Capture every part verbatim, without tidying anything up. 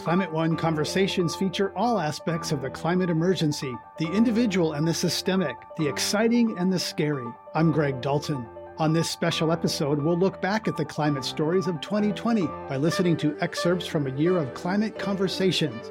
Climate One conversations feature all aspects of the climate emergency, the individual and the systemic, the exciting and the scary. I'm Greg Dalton. On this special episode, we'll look back at the climate stories of twenty twenty by listening to excerpts from a year of climate conversations.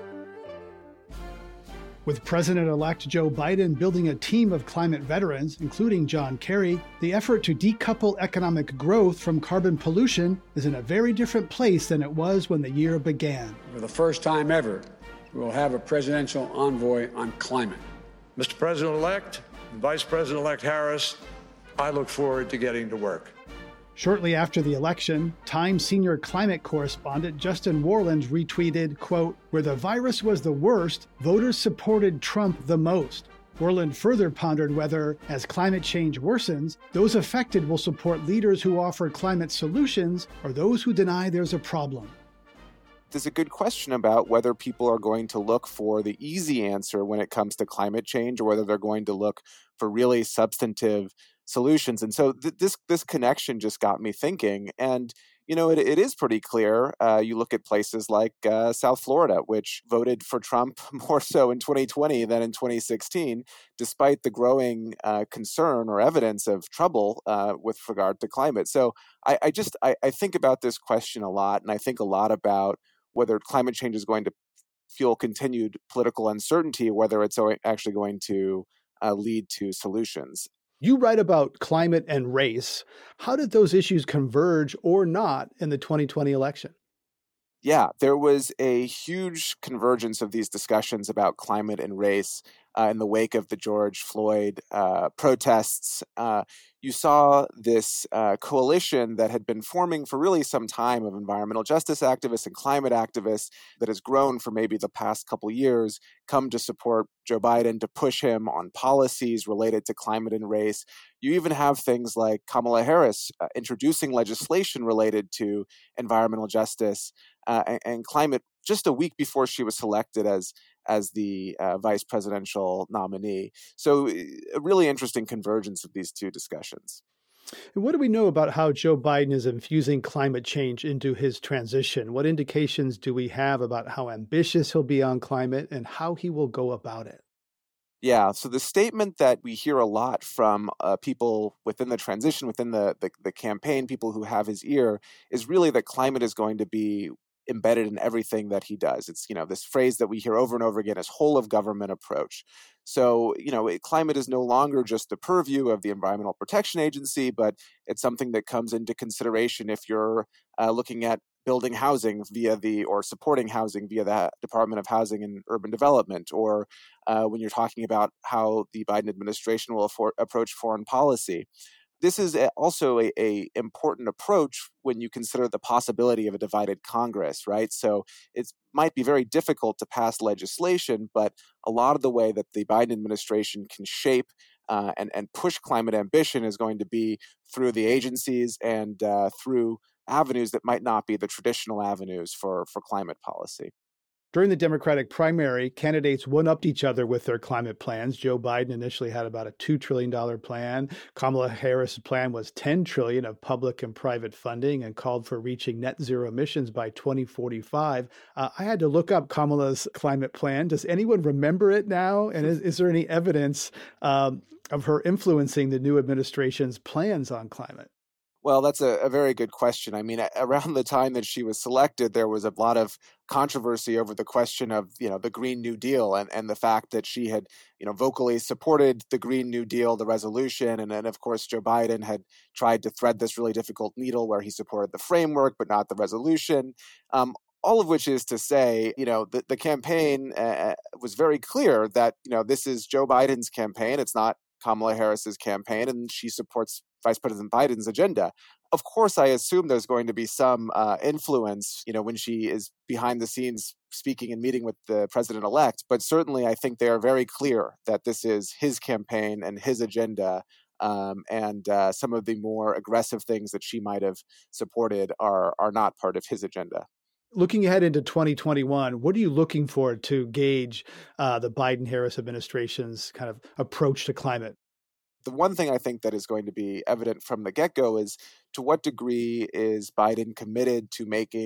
With President-elect Joe Biden building a team of climate veterans, including John Kerry, the effort to decouple economic growth from carbon pollution is in a very different place than it was when the year began. For the first time ever, we will have a presidential envoy on climate. Mister President-elect and Vice President-elect Harris, I look forward to getting to work. Shortly after the election, Time senior climate correspondent Justin Warland retweeted, quote, "Where the virus was the worst, voters supported Trump the most." Warland further pondered whether, as climate change worsens, those affected will support leaders who offer climate solutions or those who deny there's a problem. There's a good question about whether people are going to look for the easy answer when it comes to climate change or whether they're going to look for really substantive solutions. And so th- this this connection just got me thinking. And, you know, it, it is pretty clear. Uh, you look at places like uh, South Florida, which voted for Trump more so in twenty twenty than in twenty sixteen, despite the growing uh, concern or evidence of trouble uh, with regard to climate. So I, I just I, I think about this question a lot, and I think a lot about whether climate change is going to fuel continued political uncertainty, whether it's actually going to uh, lead to solutions. You write about climate and race. How did those issues converge or not in the twenty twenty election? Yeah, there was a huge convergence of these discussions about climate and race uh, in the wake of the George Floyd uh, protests. Uh, you saw this uh, coalition that had been forming for really some time of environmental justice activists and climate activists that has grown for maybe the past couple years come to support Joe Biden, to push him on policies related to climate and race. You even have things like Kamala Harris uh, introducing legislation related to environmental justice uh, and, and climate just a week before she was selected as as the uh, vice presidential nominee. So a really interesting convergence of these two discussions. And what do we know about how Joe Biden is infusing climate change into his transition? What indications do we have about how ambitious he'll be on climate and how he will go about it? Yeah, so the statement that we hear a lot from uh, people within the transition, within the, the the campaign, people who have his ear, is really that climate is going to be embedded in everything that he does. It's, you know, this phrase that we hear over and over again is whole of government approach. So, you know, it, climate is no longer just the purview of the Environmental Protection Agency, but it's something that comes into consideration if you're uh, looking at building housing via the, or supporting housing via the Department of Housing and Urban Development, or uh, when you're talking about how the Biden administration will afford, approach foreign policy. This is a, also a, a important approach when you consider the possibility of a divided Congress, right? So it might be very difficult to pass legislation, but a lot of the way that the Biden administration can shape uh, and, and push climate ambition is going to be through the agencies and uh, through avenues that might not be the traditional avenues for, for climate policy. During the Democratic primary, candidates one-upped each other with their climate plans. Joe Biden initially had about a two trillion dollars plan. Kamala Harris' plan was ten trillion dollars of public and private funding and called for reaching net zero emissions by twenty forty-five. Uh, I had to look up Kamala's climate plan. Does anyone remember it now? And is, is there any evidence um, of her influencing the new administration's plans on climate? Well, that's a, a very good question. I mean, around the time that she was selected, there was a lot of controversy over the question of, you know, the Green New Deal and, and the fact that she had, you know, vocally supported the Green New Deal, the resolution. And then, of course, Joe Biden had tried to thread this really difficult needle where he supported the framework, but not the resolution. Um, all of which is to say, you know, the, the campaign uh, was very clear that, you know, this is Joe Biden's campaign. It's not Kamala Harris's campaign, and she supports Vice President Biden's agenda. Of course, I assume there's going to be some uh, influence, you know, when she is behind the scenes speaking and meeting with the president-elect. But certainly, I think they are very clear that this is his campaign and his agenda. Um, and uh, some of the more aggressive things that she might have supported are are not part of his agenda. Looking ahead into twenty twenty-one, what are you looking for to gauge uh, the Biden-Harris administration's kind of approach to climate? The one thing I think that is going to be evident from the get-go is to what degree is Biden committed to making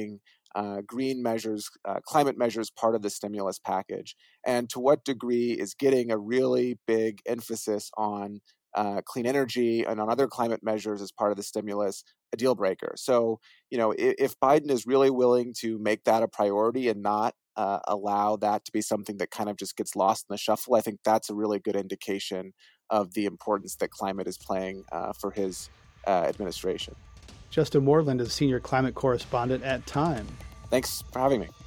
uh, green measures, uh, climate measures part of the stimulus package? And to what degree is getting a really big emphasis on uh, clean energy and on other climate measures as part of the stimulus a deal breaker? So, you know, if, if Biden is really willing to make that a priority and not uh, allow that to be something that kind of just gets lost in the shuffle, I think that's a really good indication of the importance that climate is playing uh, for his uh, administration. Justin Moreland is senior climate correspondent at Time. Thanks for having me.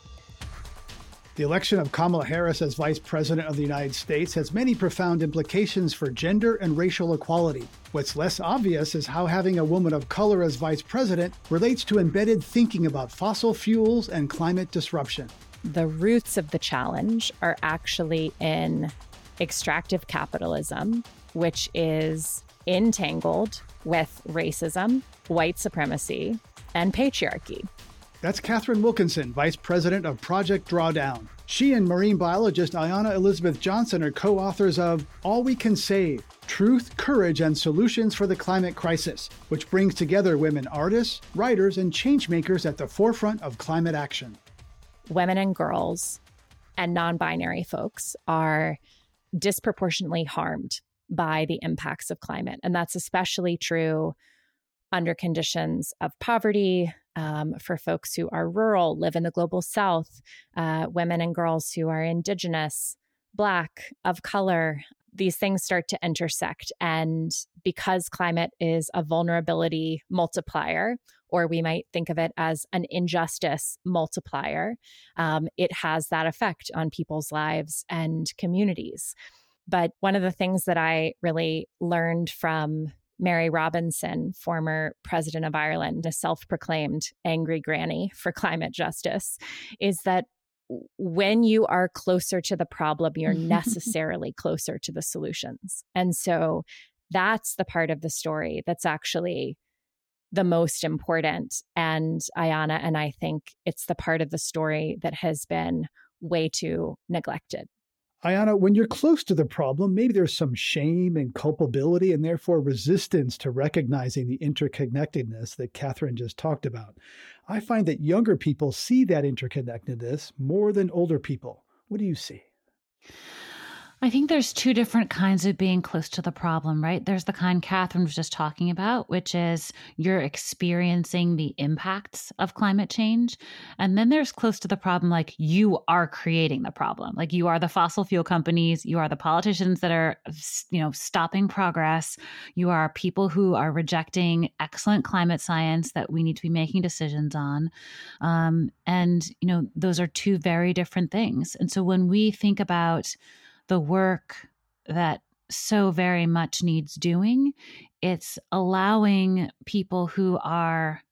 The election of Kamala Harris as Vice President of the United States has many profound implications for gender and racial equality. What's less obvious is how having a woman of color as Vice President relates to embedded thinking about fossil fuels and climate disruption. The roots of the challenge are actually in extractive capitalism, which is entangled with racism, white supremacy, and patriarchy. That's Catherine Wilkinson, Vice President of Project Drawdown. She and marine biologist Ayanna Elizabeth Johnson are co-authors of All We Can Save: Truth, Courage, and Solutions for the Climate Crisis, which brings together women artists, writers, and changemakers at the forefront of climate action. Women and girls and non-binary folks are disproportionately harmed by the impacts of climate. And that's especially true under conditions of poverty, um, for folks who are rural, live in the global south, uh, women and girls who are indigenous, Black, of color. These things start to intersect. And because climate is a vulnerability multiplier, or we might think of it as an injustice multiplier, um, it has that effect on people's lives and communities. But one of the things that I really learned from Mary Robinson, former president of Ireland, a self-proclaimed angry granny for climate justice, is that when you are closer to the problem, you're necessarily closer to the solutions. And so that's the part of the story that's actually the most important. And Ayanna and I think it's the part of the story that has been way too neglected. Ayanna, when you're close to the problem, maybe there's some shame and culpability and therefore resistance to recognizing the interconnectedness that Catherine just talked about. I find that younger people see that interconnectedness more than older people. What do you see? I think there's two different kinds of being close to the problem, right? There's the kind Catherine was just talking about, which is you're experiencing the impacts of climate change. And then there's close to the problem, like you are creating the problem. Like you are the fossil fuel companies, you are the politicians that are, you know, stopping progress. You are people who are rejecting excellent climate science that we need to be making decisions on. Um, and, you know, those are two very different things. And so when we think about the work that so very much needs doing, it's allowing people who are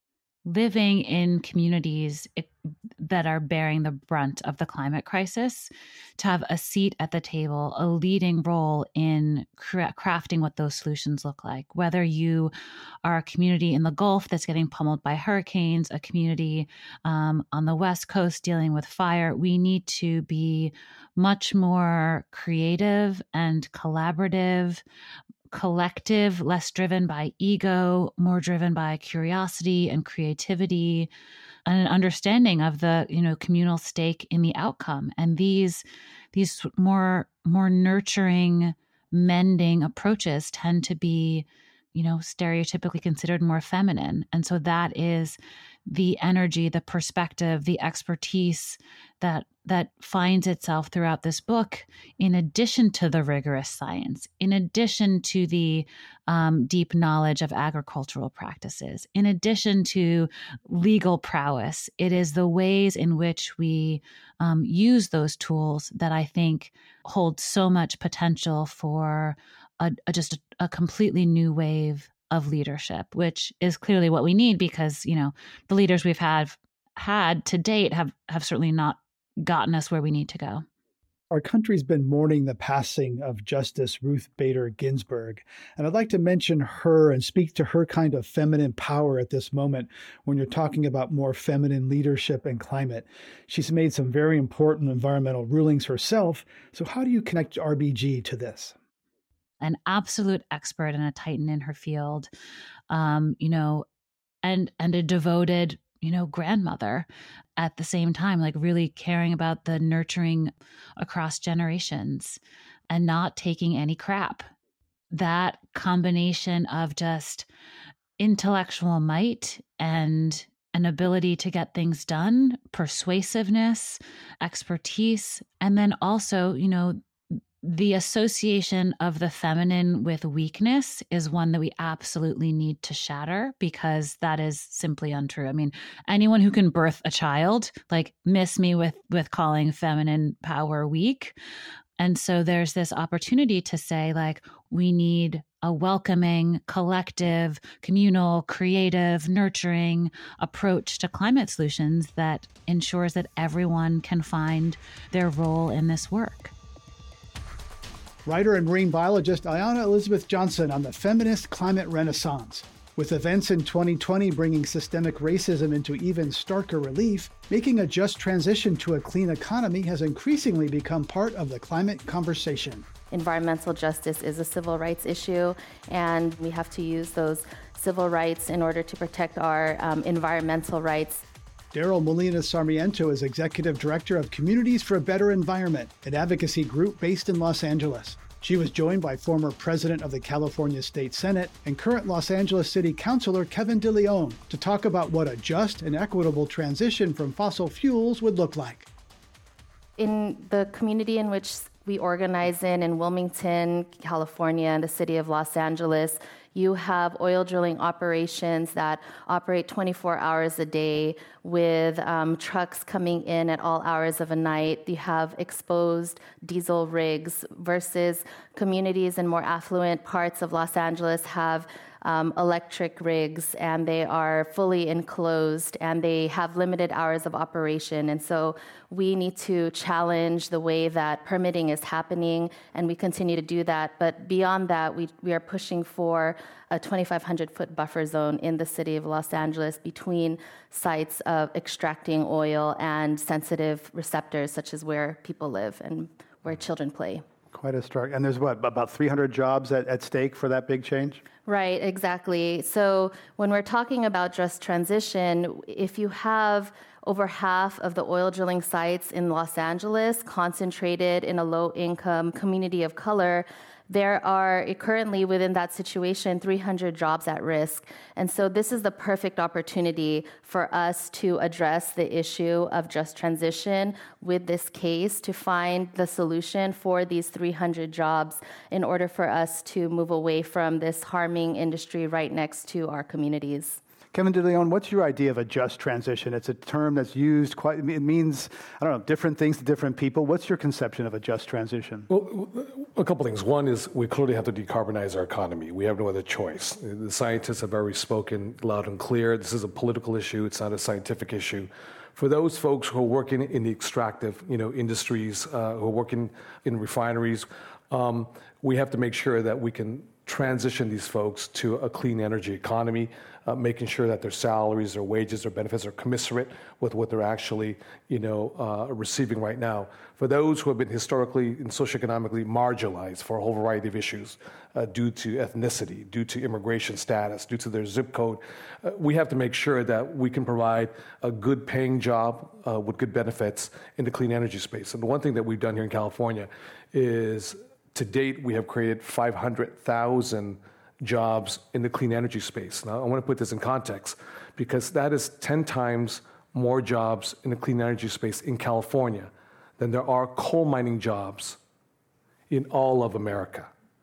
living in communities that are bearing the brunt of the climate crisis to have a seat at the table, a leading role in cra- crafting what those solutions look like. Whether you are a community in the Gulf that's getting pummeled by hurricanes, a community um, on the West Coast dealing with fire, we need to be much more creative and collaborative, collective, less driven by ego, more driven by curiosity and creativity, and an understanding of the, you know, communal stake in the outcome. And these these more more nurturing, mending approaches tend to be, you know, stereotypically considered more feminine. And so that is the energy, the perspective, the expertise that that finds itself throughout this book, in addition to the rigorous science, in addition to the um, deep knowledge of agricultural practices, in addition to legal prowess. It is the ways in which we um, use those tools that I think hold so much potential for a, a, just a, a completely new wave of leadership, which is clearly what we need because, you know, the leaders we've had had to date have, have certainly not gotten us where we need to go. Our country's been mourning the passing of Justice Ruth Bader Ginsburg, and I'd like to mention her and speak to her kind of feminine power at this moment when you're talking about more feminine leadership and climate. She's made some very important environmental rulings herself, so how do you connect R B G to this? An absolute expert and a titan in her field, um, you know, and and a devoted you know, grandmother at the same time, like really caring about the nurturing across generations and not taking any crap. That combination of just intellectual might and an ability to get things done, persuasiveness, expertise, and then also, you know, the association of the feminine with weakness is one that we absolutely need to shatter, because that is simply untrue. I mean, anyone who can birth a child, like, miss me with with calling feminine power weak. And so there's this opportunity to say, like, we need a welcoming, collective, communal, creative, nurturing approach to climate solutions that ensures that everyone can find their role in this work. Writer and marine biologist Ayana Elizabeth Johnson on the feminist climate renaissance. With events in twenty twenty bringing systemic racism into even starker relief, making a just transition to a clean economy has increasingly become part of the climate conversation. Environmental justice is a civil rights issue, and we have to use those civil rights in order to protect our um, environmental rights. Daryl Molina Sarmiento is Executive Director of Communities for a Better Environment, an advocacy group based in Los Angeles. She was joined by former President of the California State Senate and current Los Angeles City Councilor Kevin De Leon to talk about what a just and equitable transition from fossil fuels would look like. In the community in which we organize in, in Wilmington, California, and the city of Los Angeles, you have oil drilling operations that operate twenty-four hours a day with um, trucks coming in at all hours of a night. You have exposed diesel rigs versus communities in more affluent parts of Los Angeles have Um, electric rigs, and they are fully enclosed, and they have limited hours of operation. And so we need to challenge the way that permitting is happening, and we continue to do that. But beyond that, we, we are pushing for a twenty-five hundred foot buffer zone in the city of Los Angeles between sites of extracting oil and sensitive receptors, such as where people live and where children play. Quite a start. And there's what, about three hundred jobs at, at stake for that big change? Right, exactly. So when we're talking about just transition, if you have over half of the oil drilling sites in Los Angeles concentrated in a low-income community of color, there are currently within that situation three hundred jobs at risk. And so this is the perfect opportunity for us to address the issue of just transition with this case, to find the solution for these three hundred jobs in order for us to move away from this harming industry right next to our communities. Kevin De Leon, what's your idea of a just transition? It's a term that's used quite, it means, I don't know, different things to different people. What's your conception of a just transition? Well, a couple things. One is we clearly have to decarbonize our economy. We have no other choice. The scientists have already spoken loud and clear. This is a political issue. It's not a scientific issue. For those folks who are working in the extractive, you know, industries, uh, who are working in refineries, um, we have to make sure that we can transition these folks to a clean energy economy, uh, making sure that their salaries, their wages, their benefits are commensurate with what they're actually, you know, uh, receiving right now. For those who have been historically and socioeconomically marginalized for a whole variety of issues, uh, due to ethnicity, due to immigration status, due to their zip code, uh, we have to make sure that we can provide a good paying job uh, with good benefits in the clean energy space. And the one thing that we've done here in California is, to date, we have created five hundred thousand jobs in the clean energy space. Now, I want to put this in context, because that is ten times more jobs in the clean energy space in California than there are coal mining jobs in all of America.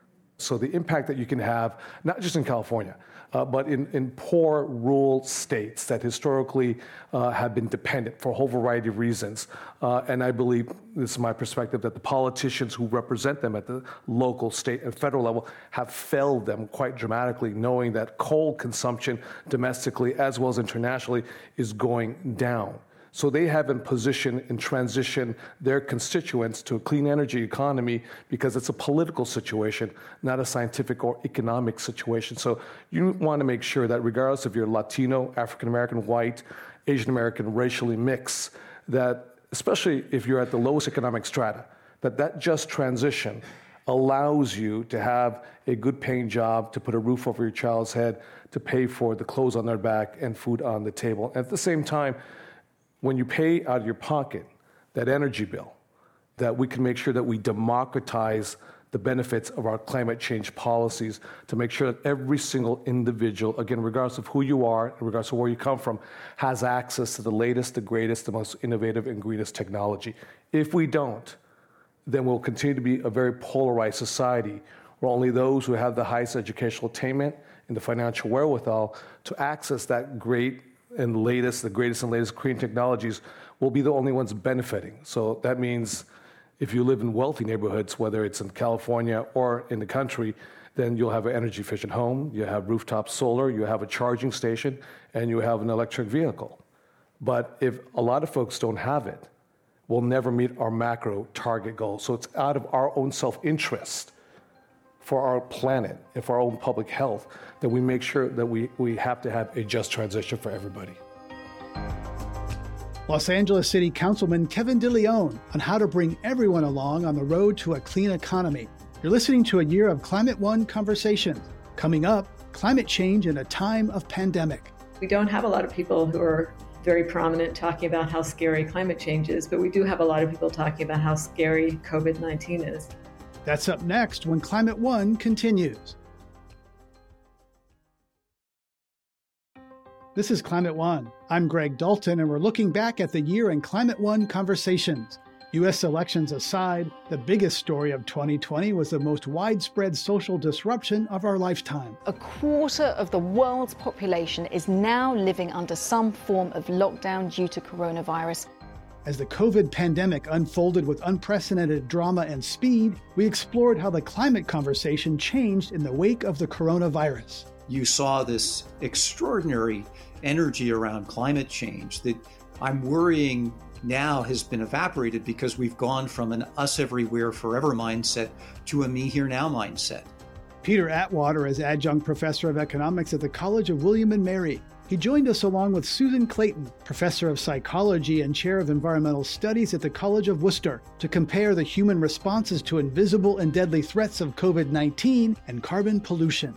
So the impact that you can have, not just in California, uh, but in, in poor rural states that historically uh, have been dependent for a whole variety of reasons. Uh, and I believe, this is my perspective, that the politicians who represent them at the local, state, and federal level have failed them quite dramatically, knowing that coal consumption domestically as well as internationally is going down. So they haven't positioned and transitioned their constituents to a clean energy economy because it's a political situation, not a scientific or economic situation. So you want to make sure that regardless if you're Latino, African American, white, Asian American, racially mixed, that especially if you're at the lowest economic strata, that that just transition allows you to have a good paying job, to put a roof over your child's head, to pay for the clothes on their back and food on the table. At the same time, when you pay out of your pocket that energy bill, that we can make sure that we democratize the benefits of our climate change policies to make sure that every single individual, again, regardless of who you are, regardless of where you come from, has access to the latest, the greatest, the most innovative and greenest technology. If we don't, then we'll continue to be a very polarized society where only those who have the highest educational attainment and the financial wherewithal to access that great and latest, the greatest and latest green technologies will be the only ones benefiting. So that means if you live in wealthy neighborhoods, whether it's in California or in the country, then you'll have an energy efficient home, you have rooftop solar, you have a charging station, and you have an electric vehicle. But if a lot of folks don't have it, we'll never meet our macro target goal. So it's out of our own self-interest for our planet and for our own public health that we make sure that we, we have to have a just transition for everybody. Los Angeles City Councilman Kevin DeLeon on how to bring everyone along on the road to a clean economy. You're listening to a year of Climate One conversations. Coming up, climate change in a time of pandemic. We don't have a lot of people who are very prominent talking about how scary climate change is, but we do have a lot of people talking about how scary COVID nineteen is. That's up next when Climate One continues. This is Climate One. I'm Greg Dalton, and we're looking back at the year in Climate One conversations. U S elections aside, the biggest story of twenty twenty was the most widespread social disruption of our lifetime. A quarter of the world's population is now living under some form of lockdown due to coronavirus. As the COVID pandemic unfolded with unprecedented drama and speed, we explored how the climate conversation changed in the wake of the coronavirus. You saw this extraordinary energy around climate change that I'm worrying now has been evaporated because we've gone from an us everywhere forever mindset to a me here now mindset. Peter Atwater is adjunct professor of economics at the College of William and Mary. He joined us along with Susan Clayton, professor of psychology and chair of environmental studies at the College of Worcester, to compare the human responses to invisible and deadly threats of COVID nineteen and carbon pollution.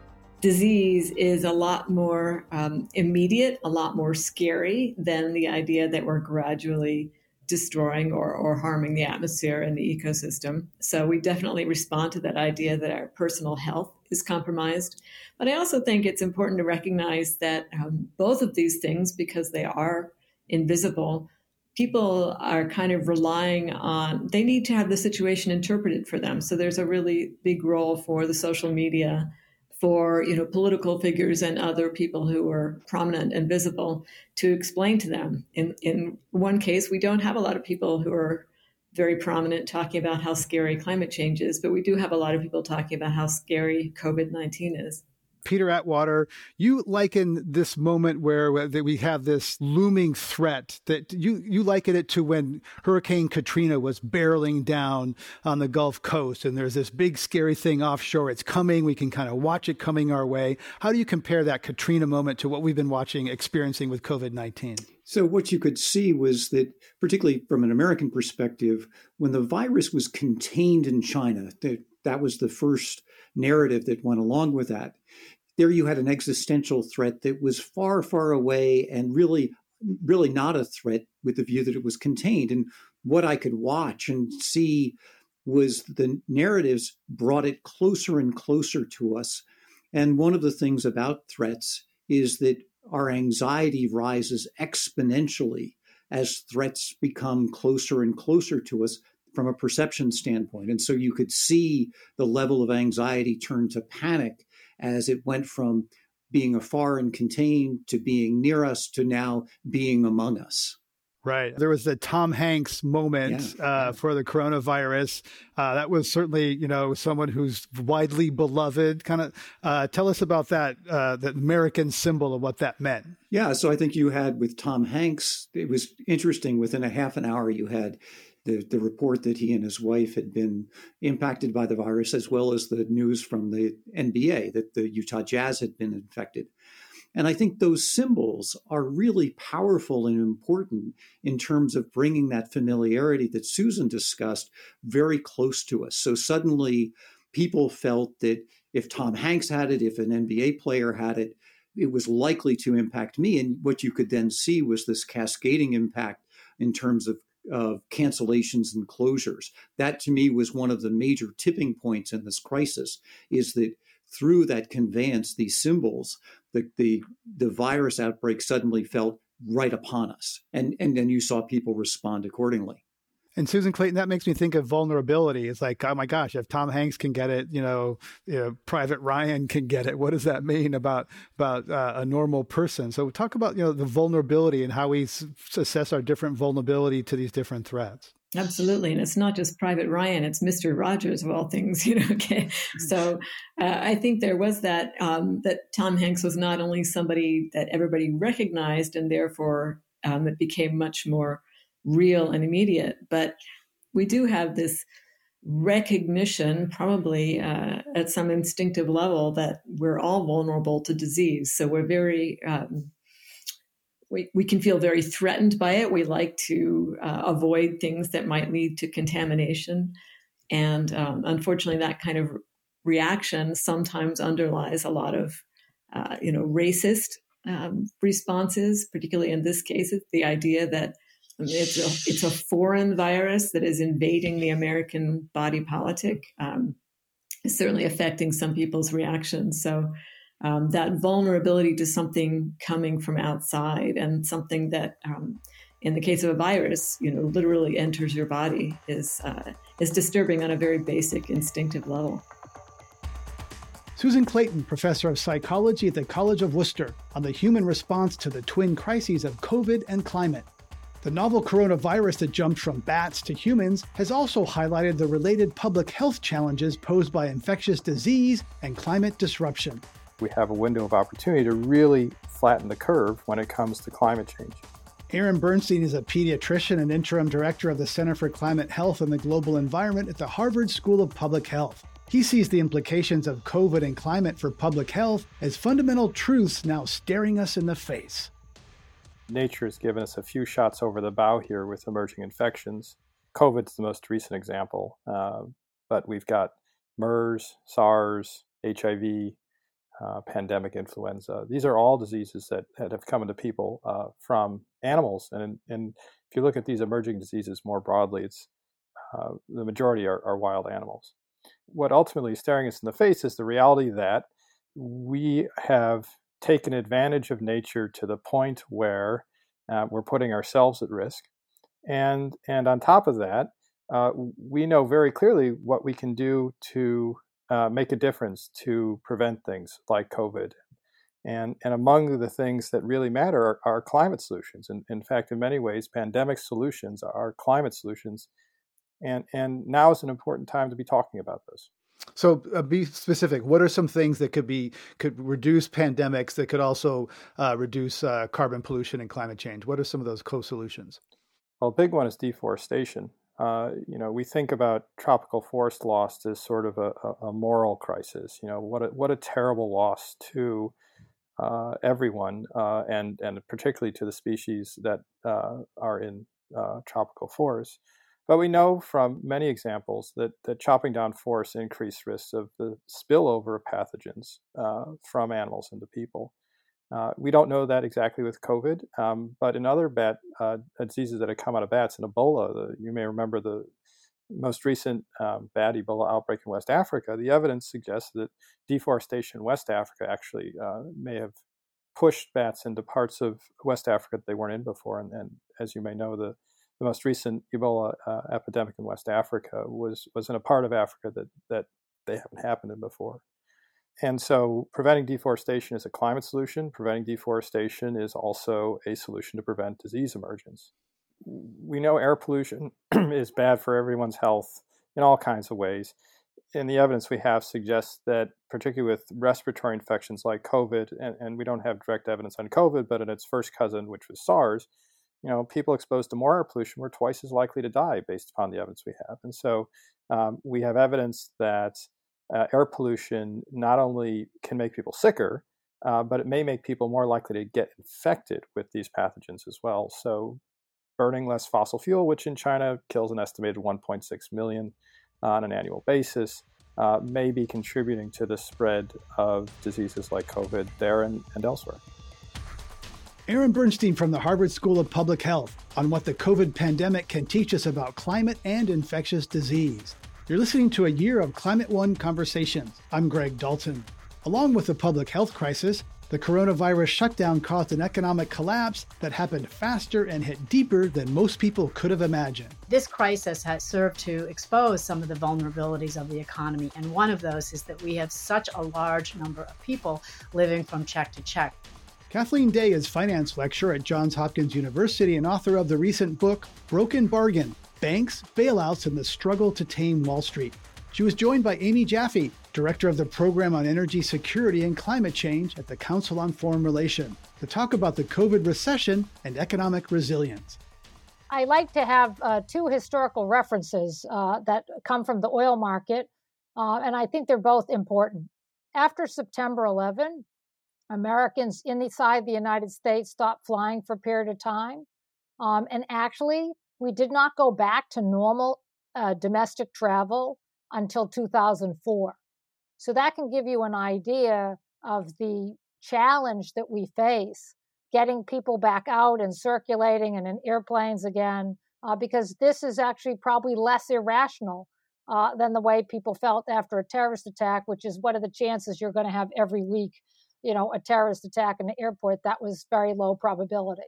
Disease is a lot more um, immediate, a lot more scary than the idea that we're gradually destroying or, or harming the atmosphere and the ecosystem. So we definitely respond to that idea that our personal health is compromised. But I also think it's important to recognize that um, both of these things, because they are invisible, people are kind of relying on, they need to have the situation interpreted for them. So there's a really big role for the social media, for, you know, political figures and other people who are prominent and visible to explain to them. In in one case, we don't have a lot of people who are very prominent talking about how scary climate change is, but we do have a lot of people talking about how scary COVID nineteen is. Peter Atwater, you liken this moment where we have this looming threat, that you, you liken it to when Hurricane Katrina was barreling down on the Gulf Coast, and there's this big scary thing offshore. It's coming. We can kind of watch it coming our way. How do you compare that Katrina moment to what we've been watching, experiencing with COVID nineteen? So what you could see was that, particularly from an American perspective, when the virus was contained in China, that, that was the first narrative that went along with that. There you had an existential threat that was far, far away and really, really not a threat with the view that it was contained. And what I could watch and see was the narratives brought it closer and closer to us. And one of the things about threats is that our anxiety rises exponentially as threats become closer and closer to us from a perception standpoint. And so you could see the level of anxiety turn to panic as it went from being afar and contained to being near us to now being among us. Right. There was the Tom Hanks moment yeah. uh, for the coronavirus. Uh, that was certainly, you know, someone who's widely beloved. Kind of uh, tell us about that, uh, the American symbol of what that meant. Yeah. So I think you had with Tom Hanks, it was interesting. Within a half an hour, you had The, the report that he and his wife had been impacted by the virus, as well as the news from the N B A that the Utah Jazz had been infected. And I think those symbols are really powerful and important in terms of bringing that familiarity that Susan discussed very close to us. So suddenly people felt that if Tom Hanks had it, if an N B A player had it, it was likely to impact me. And what you could then see was this cascading impact in terms of, of cancellations and closures. That to me was one of the major tipping points in this crisis, is that through that conveyance, these symbols, the, the, the virus outbreak suddenly felt right upon us. And, and then you saw people respond accordingly. And Susan Clayton, that makes me think of vulnerability. It's like, oh my gosh, if Tom Hanks can get it, you know, you know Private Ryan can get it. What does that mean about about uh, a normal person? So talk about, you know, the vulnerability and how we s- assess our different vulnerability to these different threats. Absolutely. And it's not just Private Ryan, it's Mister Rogers of all things, you know. Okay. So uh, I think there was that, um, that Tom Hanks was not only somebody that everybody recognized, and therefore um, it became much more real and immediate, but we do have this recognition, probably uh, at some instinctive level, that we're all vulnerable to disease. So we're very, um, we, we can feel very threatened by it. We like to uh, avoid things that might lead to contamination. And um, unfortunately, that kind of reaction sometimes underlies a lot of, uh, you know, racist um, responses, particularly in this case, it's the idea that It's a, it's a foreign virus that is invading the American body politic. Um, it's certainly affecting some people's reactions. So um, that vulnerability to something coming from outside, and something that, um, in the case of a virus, you know, literally enters your body, is uh, is disturbing on a very basic instinctive level. Susan Clayton, professor of psychology at the College of Worcester, on the human response to the twin crises of COVID and climate. The novel coronavirus that jumped from bats to humans has also highlighted the related public health challenges posed by infectious disease and climate disruption. We have a window of opportunity to really flatten the curve when it comes to climate change. Aaron Bernstein is a pediatrician and interim director of the Center for Climate Health and the Global Environment at the Harvard School of Public Health. He sees the implications of COVID and climate for public health as fundamental truths now staring us in the face. Nature has given us a few shots over the bow here with emerging infections. COVID's the most recent example, uh, but we've got MERS, SARS, H I V, uh, pandemic influenza. These are all diseases that, that have come into people uh, from animals. And, and if you look at these emerging diseases more broadly, it's uh, the majority are, are wild animals. What ultimately is staring us in the face is the reality that we have taken advantage of nature to the point where uh, we're putting ourselves at risk. And, and on top of that, uh, we know very clearly what we can do to uh, make a difference to prevent things like COVID. And, and among the things that really matter are, are climate solutions. And in fact, in many ways, pandemic solutions are climate solutions. And, and now is an important time to be talking about this. So uh, be specific. What are some things that could be could reduce pandemics that could also uh, reduce uh, carbon pollution and climate change? What are some of those co-solutions? Well, a big one is deforestation. Uh, you know, we think about tropical forest loss as sort of a, a, a moral crisis. You know, what a, what a terrible loss to uh, everyone, uh, and and particularly to the species that uh, are in uh, tropical forests. But we know from many examples that, that chopping down forests increase risks of the spillover of pathogens uh, from animals into people. Uh, we don't know that exactly with COVID, um, but in other bat uh, diseases that have come out of bats, in Ebola, the, you may remember the most recent um, bat Ebola outbreak in West Africa, the evidence suggests that deforestation in West Africa actually uh, may have pushed bats into parts of West Africa that they weren't in before. And, and as you may know, the The most recent Ebola uh, epidemic in West Africa was was in a part of Africa that that they haven't happened in before. And so preventing deforestation is a climate solution. Preventing deforestation is also a solution to prevent disease emergence. We know air pollution is bad for everyone's health in all kinds of ways. And the evidence we have suggests that, particularly with respiratory infections like COVID, and, and we don't have direct evidence on COVID, but in its first cousin, which was SARS, you know, people exposed to more air pollution were twice as likely to die based upon the evidence we have. And so um, we have evidence that uh, air pollution not only can make people sicker, uh, but it may make people more likely to get infected with these pathogens as well. So burning less fossil fuel, which in China kills an estimated one point six million on an annual basis, uh, may be contributing to the spread of diseases like COVID there and, and elsewhere. Aaron Bernstein from the Harvard School of Public Health on what the COVID pandemic can teach us about climate and infectious disease. You're listening to a year of Climate One Conversations. I'm Greg Dalton. Along with the public health crisis, the coronavirus shutdown caused an economic collapse that happened faster and hit deeper than most people could have imagined. This crisis has served to expose some of the vulnerabilities of the economy, and one of those is that we have such a large number of people living from check to check. Kathleen Day is finance lecturer at Johns Hopkins University and author of the recent book, Broken Bargain: Banks, Bailouts, and the Struggle to Tame Wall Street. She was joined by Amy Jaffe, director of the Program on Energy Security and Climate Change at the Council on Foreign Relations, to talk about the COVID recession and economic resilience. I like to have uh, two historical references uh, that come from the oil market, uh, and I think they're both important. After September eleventh, Americans inside the United States stopped flying for a period of time. Um, and actually, we did not go back to normal uh, domestic travel until two thousand four. So that can give you an idea of the challenge that we face getting people back out and circulating and in airplanes again, uh, because this is actually probably less irrational uh, than the way people felt after a terrorist attack, which is what are the chances you're going to have every week, you know, a terrorist attack in the airport. That was very low probability.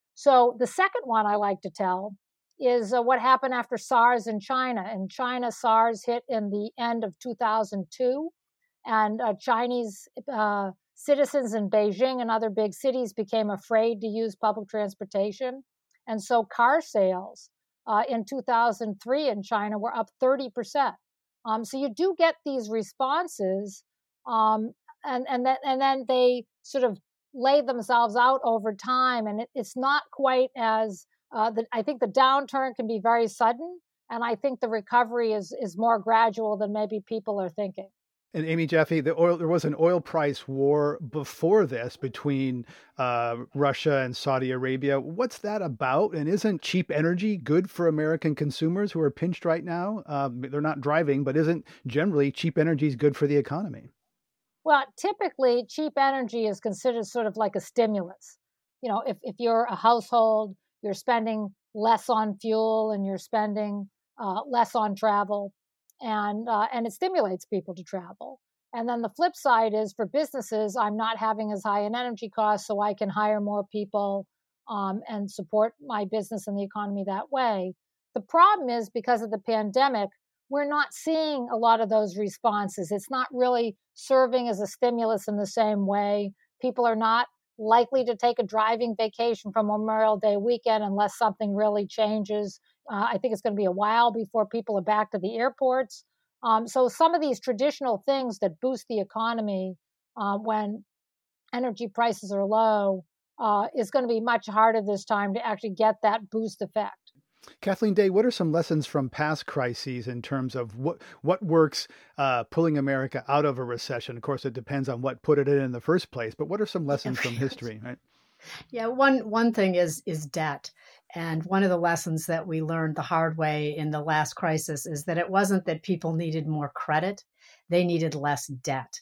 So the second one I like to tell is uh, what happened after SARS in China. In China, SARS hit in the end of two thousand two, and uh, Chinese uh, citizens in Beijing and other big cities became afraid to use public transportation. And so car sales uh, in two thousand three in China were up thirty percent. Um, so you do get these responses, um, and, and, then, and then they sort of lay themselves out over time. And it, it's not quite as, uh, the, I think the downturn can be very sudden. And I think the recovery is, is more gradual than maybe people are thinking. And Amy Jaffe, the oil, there was an oil price war before this between uh, Russia and Saudi Arabia. What's that about? And isn't cheap energy good for American consumers who are pinched right now? Um, they're not driving, but isn't generally cheap energy good for the economy? Well, typically, cheap energy is considered sort of like a stimulus. You know, if, if you're a household, you're spending less on fuel and you're spending uh, less on travel. And uh, and it stimulates people to travel. And then the flip side is for businesses, I'm not having as high an energy cost, so I can hire more people um, and support my business and the economy that way. The problem is because of the pandemic, we're not seeing a lot of those responses. It's not really serving as a stimulus in the same way. People are not likely to take a driving vacation from Memorial Day weekend unless something really changes. Uh, I think it's going to be a while before people are back to the airports. Um, so some of these traditional things that boost the economy uh, when energy prices are low uh, is going to be much harder this time to actually get that boost effect. Kathleen Day, what are some lessons from past crises in terms of what what works uh, pulling America out of a recession? Of course, it depends on what put it in in the first place, but what are some lessons from history, right? Yeah, one one thing is is debt. And one of the lessons that we learned the hard way in the last crisis is that it wasn't that people needed more credit, they needed less debt.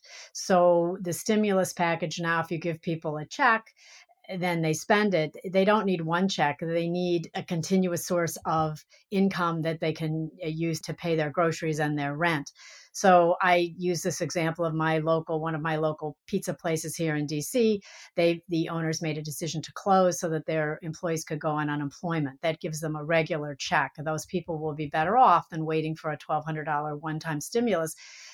So the stimulus package now, if you give people a check, then they spend it. They don't need one check. They need a continuous source of income that they can use to pay their groceries and their rent. So I use this example of my local, one of my local pizza places here in D C. They, the owners made a decision to close so that their employees could go on unemployment. That gives them a regular check. And those people will be better off than waiting for a twelve hundred dollars one-time stimulus.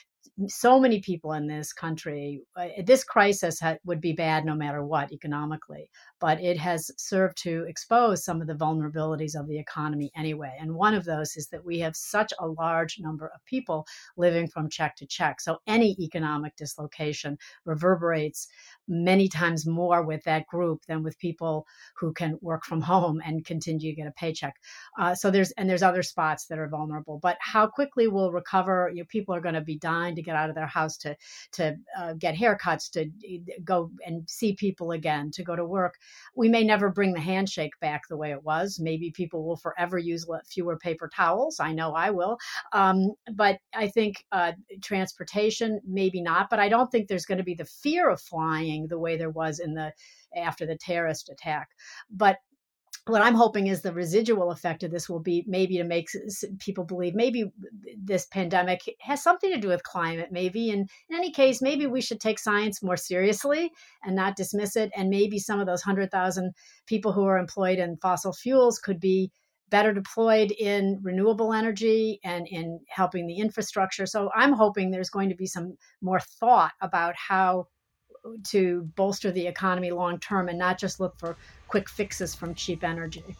So many people in this country, uh, this crisis ha- would be bad no matter what economically, but it has served to expose some of the vulnerabilities of the economy anyway. And one of those is that we have such a large number of people living from check to check. So any economic dislocation reverberates many times more with that group than with people who can work from home and continue to get a paycheck. Uh, so there's, and there's other spots that are vulnerable, but how quickly we'll recover, you know, people are going to be dying line to get out of their house, to to uh, get haircuts, to go and see people again, to go to work. We may never bring the handshake back the way it was. Maybe people will forever use fewer paper towels. I know I will. Um, but I think uh, transportation, maybe not. But I don't think there's going to be the fear of flying the way there was in the after the terrorist attack. But what I'm hoping is the residual effect of this will be maybe to make people believe maybe this pandemic has something to do with climate, maybe. And in any case, maybe we should take science more seriously and not dismiss it. And maybe some of those one hundred thousand people who are employed in fossil fuels could be better deployed in renewable energy and in helping the infrastructure. So I'm hoping there's going to be some more thought about how to bolster the economy long term and not just look for quick fixes from cheap energy.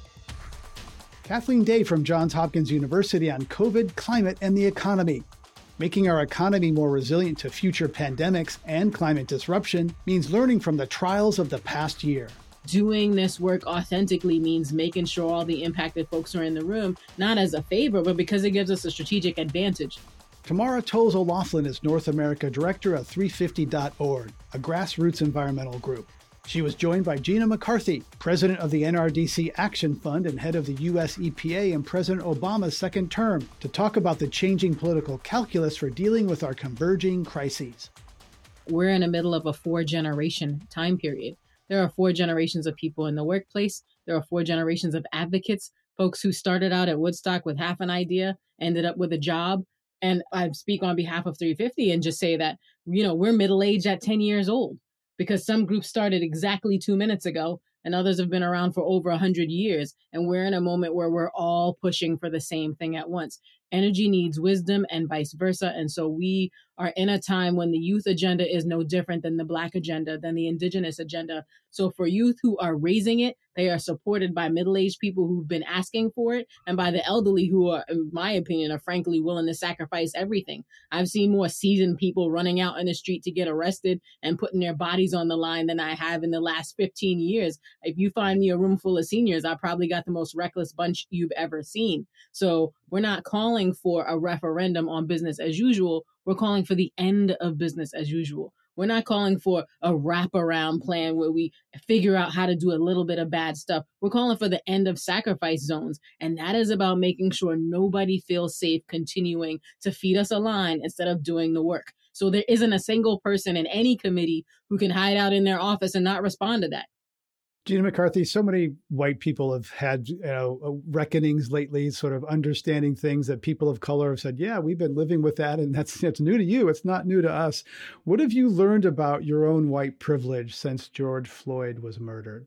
Kathleen Day from Johns Hopkins University on COVID, climate, and the economy. Making our economy more resilient to future pandemics and climate disruption means learning from the trials of the past year. Doing this work authentically means making sure all the impacted folks are in the room, not as a favor, but because it gives us a strategic advantage. Tamara Toles O'Laughlin is North America Director of three fifty dot org, a grassroots environmental group. She was joined by Gina McCarthy, President of the N R D C Action Fund and head of the U S E P A in President Obama's second term, to talk about the changing political calculus for dealing with our converging crises. We're in the middle of a four-generation time period. There are four generations of people in the workplace. There are four generations of advocates, folks who started out at Woodstock with half an idea, ended up with a job. And I speak on behalf of three fifty and just say that, you know, we're middle-aged at ten years old, because some groups started exactly two minutes ago and others have been around for over one hundred years. And we're in a moment where we're all pushing for the same thing at once. Energy needs wisdom and vice versa. And so we are in a time when the youth agenda is no different than the Black agenda, than the Indigenous agenda. So for youth who are raising it, they are supported by middle-aged people who've been asking for it, and by the elderly who are, in my opinion, are frankly willing to sacrifice everything. I've seen more seasoned people running out in the street to get arrested and putting their bodies on the line than I have in the last fifteen years. If you find me a room full of seniors, I probably got the most reckless bunch you've ever seen. So we're not calling for a referendum on business as usual. We're calling for the end of business as usual. We're not calling for a wraparound plan where we figure out how to do a little bit of bad stuff. We're calling for the end of sacrifice zones. And that is about making sure nobody feels safe continuing to feed us a line instead of doing the work. So there isn't a single person in any committee who can hide out in their office and not respond to that. Gina McCarthy, so many white people have had, you know, reckonings lately, sort of understanding things that people of color have said, yeah, we've been living with that, and that's it's new to you. It's not new to us. What have you learned about your own white privilege since George Floyd was murdered?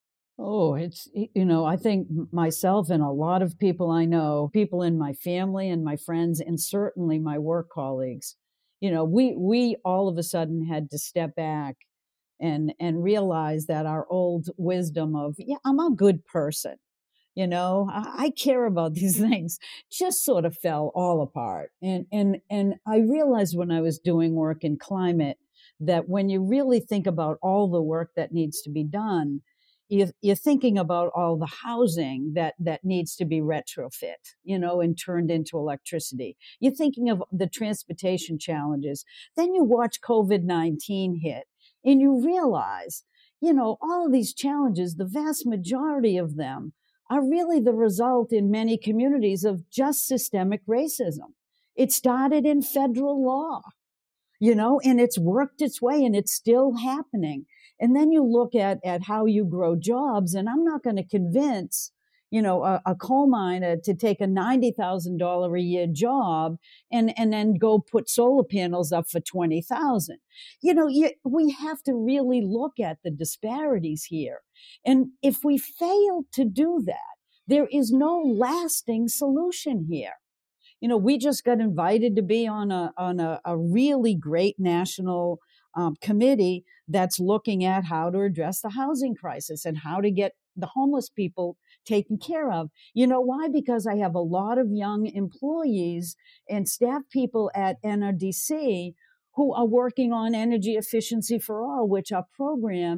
Oh, it's, you know, I think myself and a lot of people I know, people in my family and my friends, and certainly my work colleagues, you know, we we all of a sudden had to step back and and realize that our old wisdom of, yeah, I'm a good person, you know, I, I care about these things, just sort of fell all apart. And and and I realized when I was doing work in climate that when you really think about all the work that needs to be done, you're, you're thinking about all the housing that that needs to be retrofit, you know, and turned into electricity. You're thinking of the transportation challenges. Then you watch COVID nineteen hit. And you realize, you know, all of these challenges, the vast majority of them are really the result in many communities of just systemic racism. It started in federal law, you know, and it's worked its way and it's still happening. And then you look at, at how you grow jobs, and I'm not going to convince, you know, a, a coal miner to take a ninety thousand dollars a year job and, and then go put solar panels up for twenty thousand dollars. You know, you, we have to really look at the disparities here. And if we fail to do that, there is no lasting solution here. You know, we just got invited to be on a, on a, a really great national um, committee that's looking at how to address the housing crisis and how to get the homeless people taken care of. You know why? Because I have a lot of young employees and staff people at N R D C who are working on Energy Efficiency for All, which are programs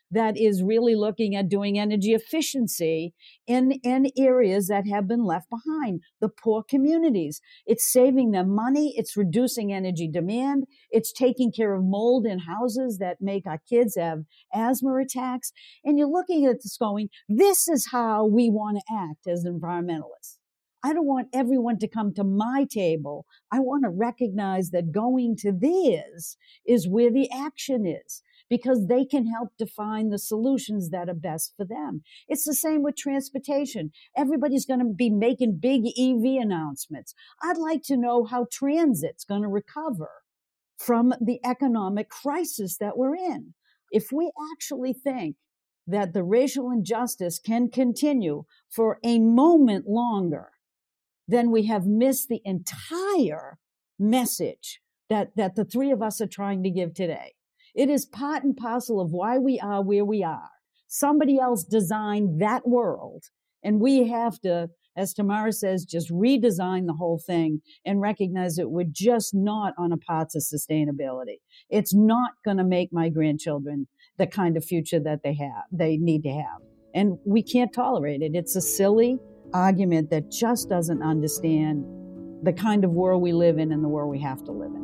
that is really looking at doing energy efficiency in, in areas that have been left behind, the poor communities. It's saving them money. It's reducing energy demand. It's taking care of mold in houses that make our kids have asthma attacks. And you're looking at this going, this is how we want to act as environmentalists. I don't want everyone to come to my table. I want to recognize that going to theirs is where the action is, because they can help define the solutions that are best for them. It's the same with transportation. Everybody's going to be making big E V announcements. I'd like to know how transit's going to recover from the economic crisis that we're in. If we actually think that the racial injustice can continue for a moment longer, then we have missed the entire message that, that the three of us are trying to give today. It is part and parcel of why we are where we are. Somebody else designed that world, and we have to, as Tamara says, just redesign the whole thing and recognize that we're just not on a path to sustainability. It's not going to make my grandchildren the kind of future that they have, they need to have. And we can't tolerate it. It's a silly argument that just doesn't understand the kind of world we live in and the world we have to live in.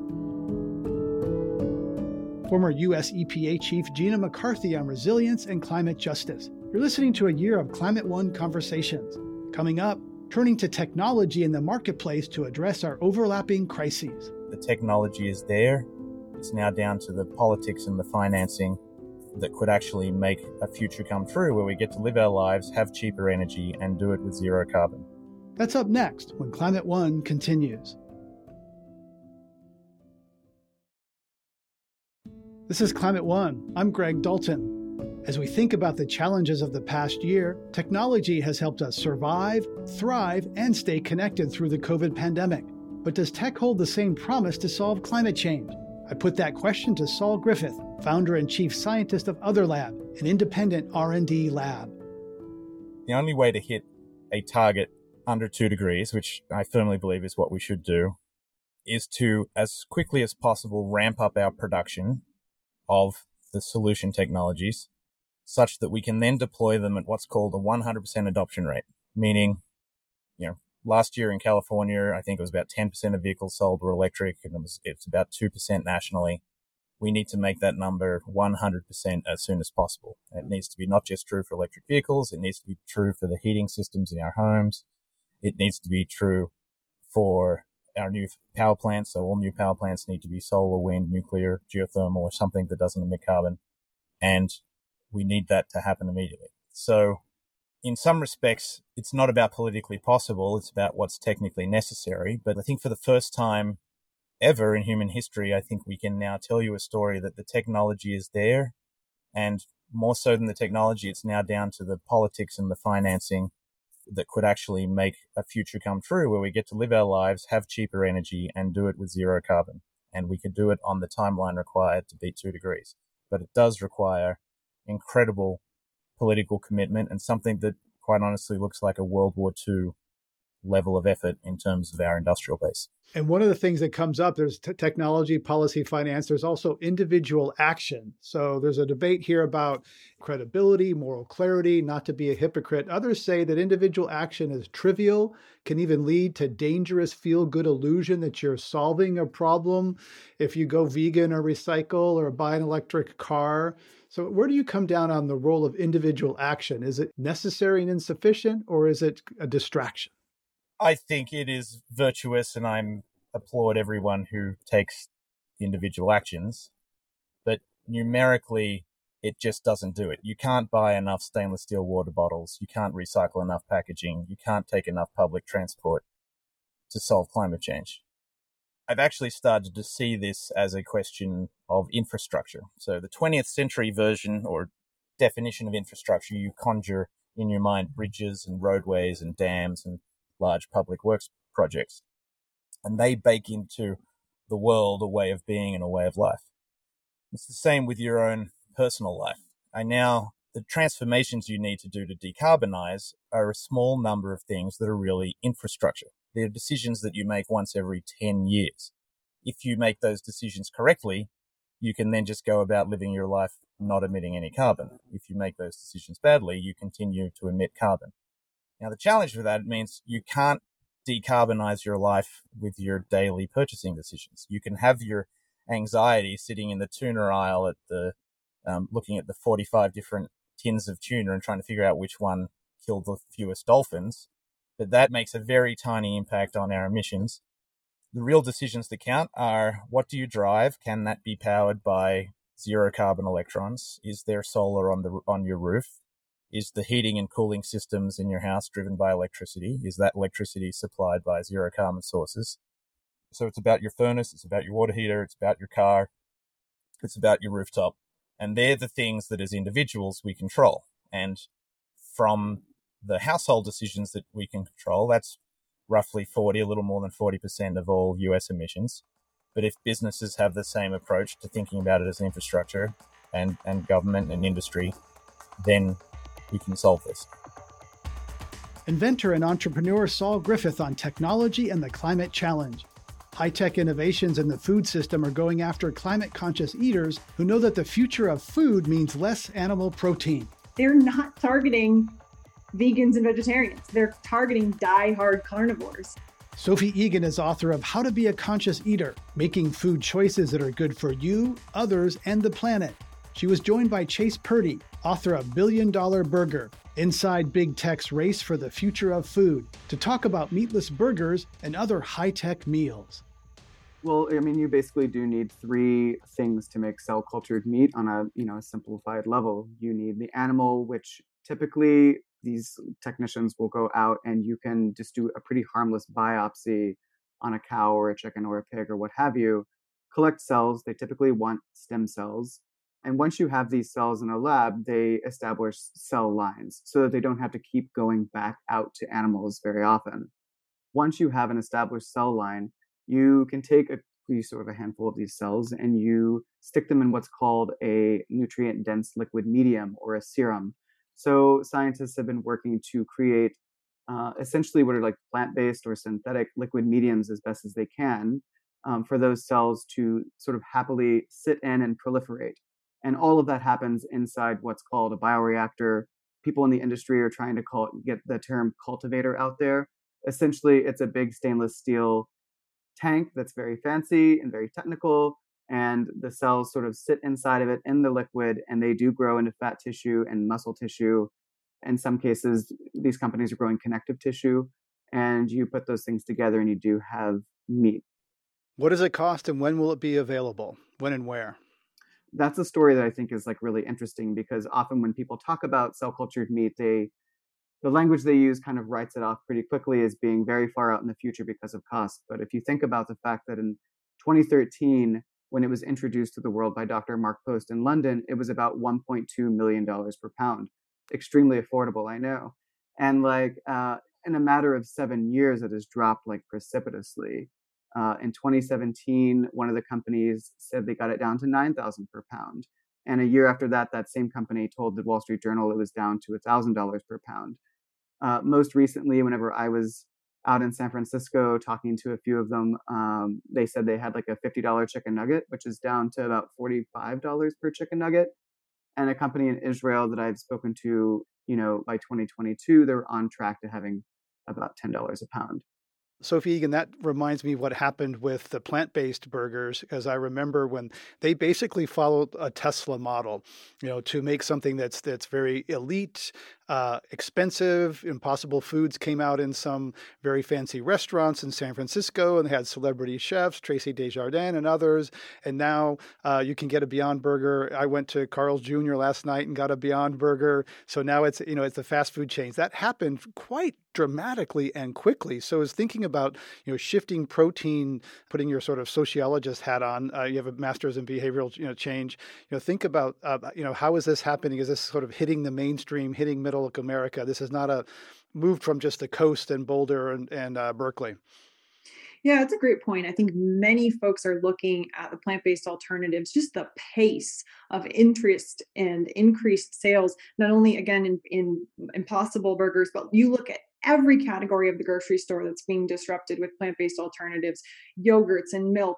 Former U S E P A Chief Gina McCarthy on resilience and climate justice. You're listening to a year of Climate One conversations. Coming up, turning to technology in the marketplace to address our overlapping crises. The technology is there. It's now down to the politics and the financing that could actually make a future come true where we get to live our lives, have cheaper energy, and do it with zero carbon. That's up next when Climate One continues. This is Climate One. I'm Greg Dalton. As we think about the challenges of the past year, technology has helped us survive, thrive, and stay connected through the COVID pandemic. But does tech hold the same promise to solve climate change? I put that question to Saul Griffith, founder and chief scientist of OtherLab, an independent R and D lab. The only way to hit a target under two degrees, which I firmly believe is what we should do, is to, as quickly as possible, ramp up our production of the solution technologies such that we can then deploy them at what's called a one hundred percent adoption rate, meaning, you know, last year in California, I think it was about ten percent of vehicles sold were electric, and it was, it's about two percent nationally. We need to make that number one hundred percent as soon as possible. And it needs to be not just true for electric vehicles, it needs to be true for the heating systems in our homes. It needs to be true for our new power plants. So all new power plants need to be solar, wind, nuclear, geothermal, or something that doesn't emit carbon. And we need that to happen immediately. So in some respects, it's not about politically possible. It's about what's technically necessary. But I think for the first time ever in human history, I think we can now tell you a story that the technology is there. And more so than the technology, it's now down to the politics and the financing that could actually make a future come true where we get to live our lives, have cheaper energy, and do it with zero carbon. And we could do it on the timeline required to beat two degrees. But it does require incredible political commitment and something that quite honestly looks like a World War Two level of effort in terms of our industrial base. And one of the things that comes up, there's t- technology, policy, finance, there's also individual action. So there's a debate here about credibility, moral clarity, not to be a hypocrite. Others say that individual action is trivial, can even lead to dangerous feel-good illusion that you're solving a problem if you go vegan or recycle or buy an electric car. So where do you come down on the role of individual action? Is it necessary and insufficient, or is it a distraction? I think it is virtuous, and I applaud everyone who takes individual actions. But numerically, it just doesn't do it. You can't buy enough stainless steel water bottles. You can't recycle enough packaging. You can't take enough public transport to solve climate change. I've actually started to see this as a question of infrastructure. So the twentieth century version or definition of infrastructure, you conjure in your mind bridges and roadways and dams and large public works projects. And they bake into the world a way of being and a way of life. It's the same with your own personal life. I now, the transformations you need to do to decarbonize are a small number of things that are really infrastructure. They're decisions that you make once every ten years. If you make those decisions correctly, you can then just go about living your life not emitting any carbon. If you make those decisions badly, you continue to emit carbon. Now, the challenge with that means you can't decarbonize your life with your daily purchasing decisions. You can have your anxiety sitting in the tuna aisle at the, um, looking at the forty-five different tins of tuna and trying to figure out which one killed the fewest dolphins. But that makes a very tiny impact on our emissions. The real decisions that count are, what do you drive? Can that be powered by zero carbon electrons? Is there solar on the on your roof? Is the heating and cooling systems in your house driven by electricity? Is that electricity supplied by zero carbon sources? So it's about your furnace, it's about your water heater, it's about your car, it's about your rooftop. And they're the things that as individuals we control. And from the household decisions that we can control, that's roughly forty, a little more than forty percent of all U S emissions. But if businesses have the same approach to thinking about it as an infrastructure and, and government and industry, then we can solve this. Inventor and entrepreneur Saul Griffith on technology and the climate challenge. High-tech innovations in the food system are going after climate-conscious eaters who know that the future of food means less animal protein. They're not targeting vegans and vegetarians. They're targeting die-hard carnivores. Sophie Egan is author of How to Be a Conscious Eater, Making Food Choices That Are Good for You, Others, and the Planet. She was joined by Chase Purdy, author of Billion Dollar Burger, Inside Big Tech's Race for the Future of Food, to talk about meatless burgers and other high-tech meals. Well, I mean, you basically do need three things to make cell-cultured meat on a, you know, simplified level. You need the animal, which typically these technicians will go out and you can just do a pretty harmless biopsy on a cow or a chicken or a pig or what have you, collect cells. They typically want stem cells. And once you have these cells in a lab, they establish cell lines so that they don't have to keep going back out to animals very often. Once you have an established cell line, you can take a sort of a handful of these cells and you stick them in what's called a nutrient-dense liquid medium or a serum. So scientists have been working to create uh, essentially what are like plant-based or synthetic liquid mediums as best as they can um, for those cells to sort of happily sit in and proliferate. And all of that happens inside what's called a bioreactor. People in the industry are trying to call it, get the term cultivator out there. Essentially, it's a big stainless steel tank that's very fancy and very technical. And the cells sort of sit inside of it in the liquid, and they do grow into fat tissue and muscle tissue. In some cases, these companies are growing connective tissue. And you put those things together and you do have meat. What does it cost and when will it be available? When and where? That's a story that I think is like really interesting because often when people talk about cell cultured meat, they the language they use kind of writes it off pretty quickly as being very far out in the future because of cost. But if you think about the fact that in twenty thirteen, when it was introduced to the world by Doctor Mark Post in London, it was about one point two million dollars per pound. Extremely affordable, I know. And like uh, in a matter of seven years, it has dropped like precipitously. Uh, in twenty seventeen, one of the companies said they got it down to nine thousand dollars per pound. And a year after that, that same company told the Wall Street Journal it was down to one thousand dollars per pound. Uh, most recently, whenever I was out in San Francisco talking to a few of them, um, they said they had like a fifty dollars chicken nugget, which is down to about forty-five dollars per chicken nugget. And a company in Israel that I've spoken to, you know, by twenty twenty-two, they're on track to having about ten dollars a pound. Sophie Egan, that reminds me what happened with the plant-based burgers, because I remember when they basically followed a Tesla model, you know, to make something that's that's very elite, uh, expensive. Impossible Foods came out in some very fancy restaurants in San Francisco and they had celebrity chefs, Tracy Desjardins and others. And now uh, you can get a Beyond Burger. I went to Carl's Junior last night and got a Beyond Burger. So now it's, you know, it's the fast food chains. That happened quite dramatically and quickly. So I was thinking about, you know, shifting protein, putting your sort of sociologist hat on. Uh, you have a master's in behavioral, you know, change. You know, think about, uh, you know, how is this happening? Is this sort of hitting the mainstream, hitting middle America? This is not a moved from just the coast and Boulder and, and uh, Berkeley. Yeah, that's a great point. I think many folks are looking at the plant-based alternatives, just the pace of interest and increased sales, not only, again, in, in Impossible Burgers, but you look at every category of the grocery store that's being disrupted with plant-based alternatives, yogurts and milks.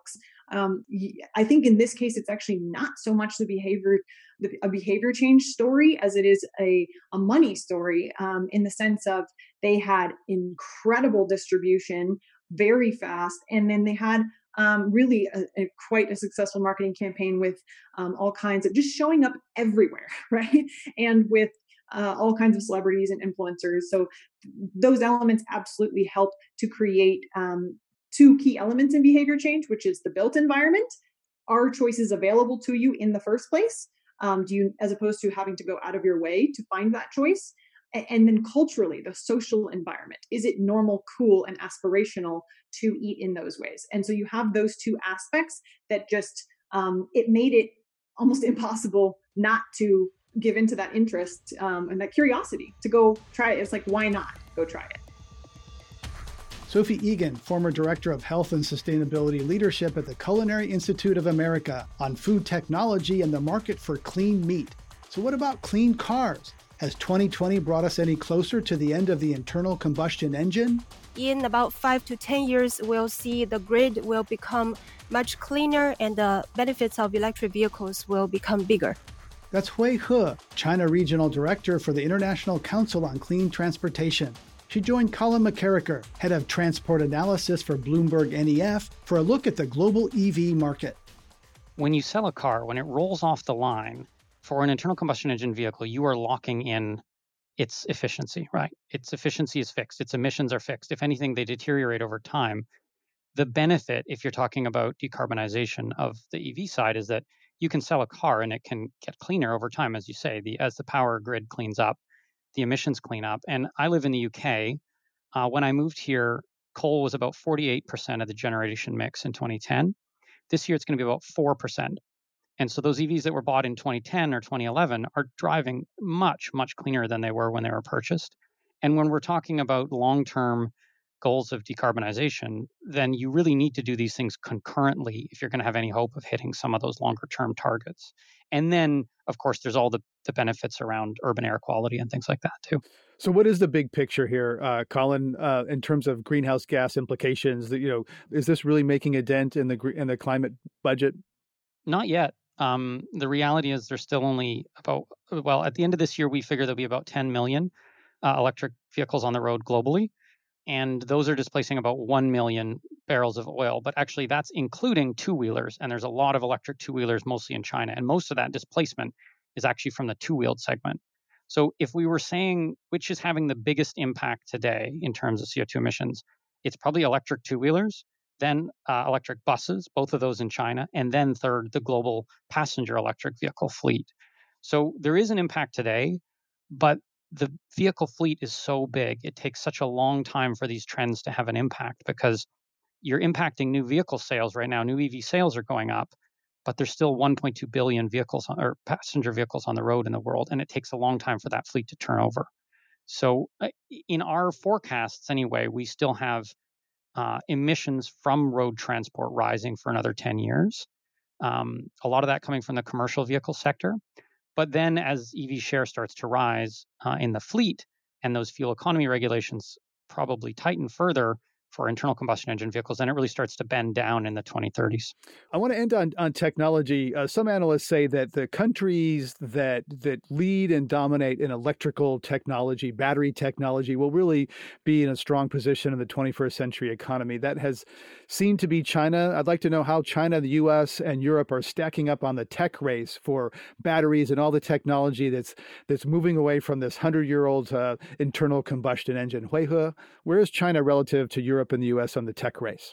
Um, I think in this case, it's actually not so much the behavior, the, a behavior change story as it is a, a money story, um, in the sense of they had incredible distribution very fast, and then they had um, really a, a, quite a successful marketing campaign with um, all kinds of just showing up everywhere, right? And with uh, all kinds of celebrities and influencers. So those elements absolutely help to create um, two key elements in behavior change, which is the built environment. Are choices available to you in the first place? Um, do you, as opposed to having to go out of your way to find that choice? And, and then culturally, the social environment. Is it normal, cool, and aspirational to eat in those ways? And so you have those two aspects that just, um, it made it almost impossible not to give into that interest um, and that curiosity to go try it. It's like, why not go try it? Sophie Egan, former Director of Health and Sustainability Leadership at the Culinary Institute of America, on food technology and the market for clean meat. So what about clean cars? Has twenty twenty brought us any closer to the end of the internal combustion engine? In about five to ten years, we'll see the grid will become much cleaner and the benefits of electric vehicles will become bigger. That's Hui He, China Regional Director for the International Council on Clean Transportation. She joined Colin McCarricker, Head of Transport Analysis for Bloomberg N E F, for a look at the global E V market. When you sell a car, when it rolls off the line, for an internal combustion engine vehicle, you are locking in its efficiency, right? Its efficiency is fixed. Its emissions are fixed. If anything, they deteriorate over time. The benefit, if you're talking about decarbonization of the E V side, is that you can sell a car and it can get cleaner over time, as you say, the as the power grid cleans up, the emissions clean up. And I live in the U K. Uh, when I moved here, coal was about forty-eight percent of the generation mix in twenty ten. This year, it's going to be about four percent. And so those E Vs that were bought in twenty ten or twenty eleven are driving much, much cleaner than they were when they were purchased. And when we're talking about long-term goals of decarbonization, then you really need to do these things concurrently if you're going to have any hope of hitting some of those longer-term targets. And then, of course, there's all the, the benefits around urban air quality and things like that, too. So what is the big picture here, uh, Colin, uh, in terms of greenhouse gas implications? That, you know, is this really making a dent in the in the climate budget? Not yet. Um, the reality is there's still only about, well, at the end of this year, we figure there'll be about ten million uh, electric vehicles on the road globally. And those are displacing about one million barrels of oil. But actually, that's including two-wheelers. And there's a lot of electric two-wheelers, mostly in China. And most of that displacement is actually from the two-wheeled segment. So if we were saying which is having the biggest impact today in terms of C O two emissions, it's probably electric two-wheelers, then uh, electric buses, both of those in China, and then third, the global passenger electric vehicle fleet. So there is an impact today, but the vehicle fleet is so big, it takes such a long time for these trends to have an impact because you're impacting new vehicle sales right now. New E V sales are going up, but there's still one point two billion vehicles on, or passenger vehicles on the road in the world, and it takes a long time for that fleet to turn over. So uh, in our forecasts anyway, we still have uh, emissions from road transport rising for another ten years. Um, a lot of that coming from the commercial vehicle sector. But then as E V share starts to rise uh, in the fleet and those fuel economy regulations probably tighten further for internal combustion engine vehicles, then it really starts to bend down in the twenty thirties. I want to end on, on technology. Uh, some analysts say that the countries that that lead and dominate in electrical technology, battery technology, will really be in a strong position in the twenty-first century economy. That has seemed to be China. I'd like to know how China, the U S, and Europe are stacking up on the tech race for batteries and all the technology that's that's moving away from this hundred-year-old uh, internal combustion engine. Hui He, where is China relative to Europe and the U S on the tech race?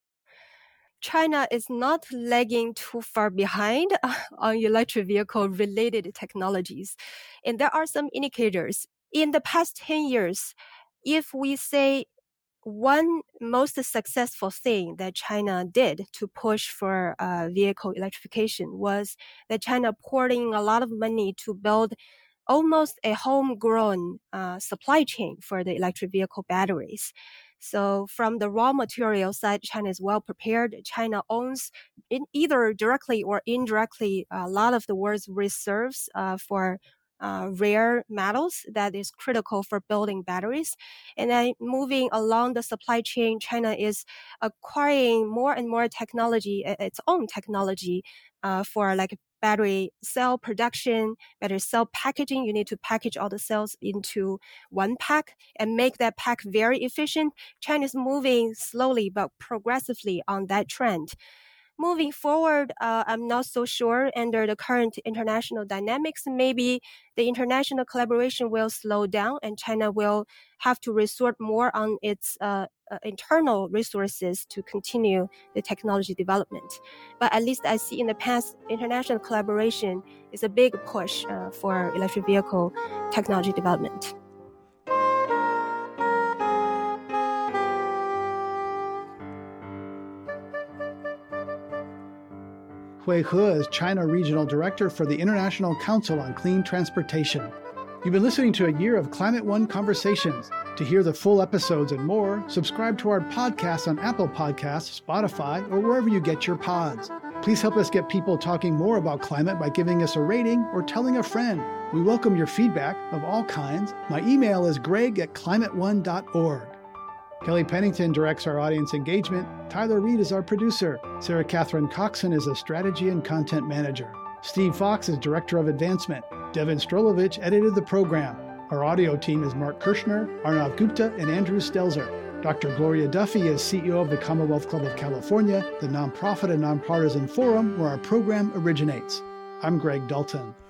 China is not lagging too far behind on electric vehicle related technologies. And there are some indicators. In the past ten years, if we say one most successful thing that China did to push for uh, vehicle electrification was that China poured in a lot of money to build almost a homegrown uh, supply chain for the electric vehicle batteries. So from the raw material side, China is well prepared. China owns, in either directly or indirectly, a lot of the world's reserves uh, for uh, rare metals that is critical for building batteries. And then moving along the supply chain, China is acquiring more and more technology, its own technology uh, for like battery cell production, battery cell packaging. You need to package all the cells into one pack and make that pack very efficient. China is moving slowly but progressively on that trend. Moving forward, uh, I'm not so sure under the current international dynamics, maybe the international collaboration will slow down and China will have to resort more on its uh, uh, internal resources to continue the technology development. But at least I see in the past, international collaboration is a big push uh, for electric vehicle technology development. Hui He is China Regional Director for the International Council on Clean Transportation. You've been listening to a year of Climate One Conversations. To hear the full episodes and more, subscribe to our podcast on Apple Podcasts, Spotify, or wherever you get your pods. Please help us get people talking more about climate by giving us a rating or telling a friend. We welcome your feedback of all kinds. My email is greg at climate one dot org. Kelly Pennington directs our audience engagement. Tyler Reed is our producer. Sarah Catherine Coxon is a strategy and content manager. Steve Fox is director of advancement. Devin Strolovich edited the program. Our audio team is Mark Kirshner, Arnav Gupta, and Andrew Stelzer. Doctor Gloria Duffy is C E O of the Commonwealth Club of California, the nonprofit and nonpartisan forum where our program originates. I'm Greg Dalton.